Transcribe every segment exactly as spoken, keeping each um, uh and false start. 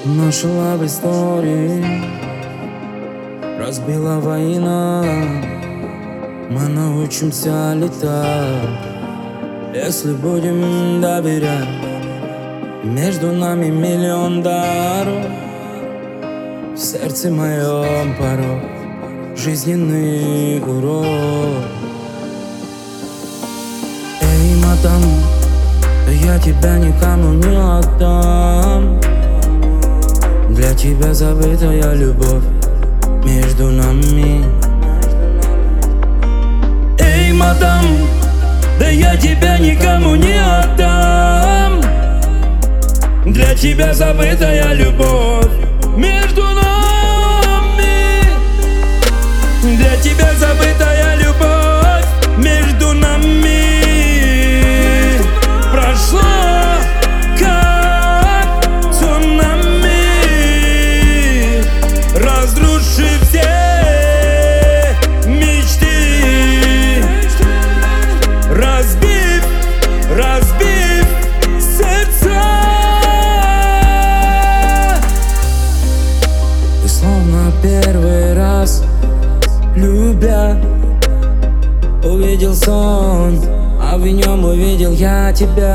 Наша лав истории разбила война. Мы научимся летать, если будем доверять. Между нами миллион дорог, в сердце моем порог жизненный урок. Эй, матам, я тебя никому не отдам. Для тебя забытая любовь между нами. Эй, мадам, да я тебя никому не отдам. Для тебя забытая любовь между нами. Для тебя забытая любовь между нами. Прошла как цунами, разрушив все мечты, разбив, разбив сердца. И словно первый раз любя увидел сон, а в нем увидел я тебя.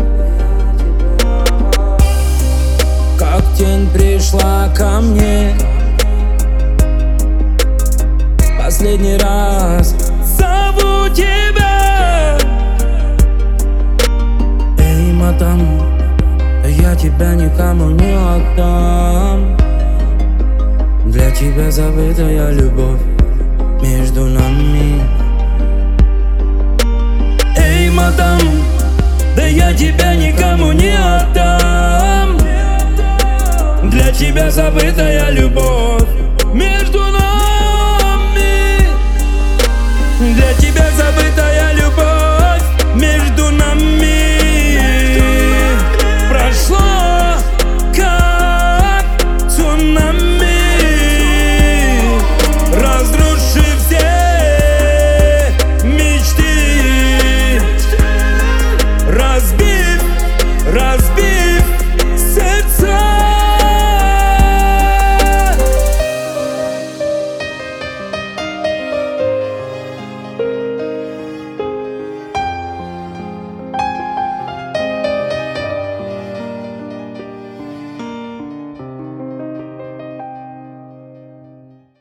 Как тень пришла ко мне, последний раз зову тебя. Эй, мадам, я тебя никому не отдам. Для тебя забытая любовь между нами. Эй, мадам, да я тебя никому не отдам. Для тебя забытая любовь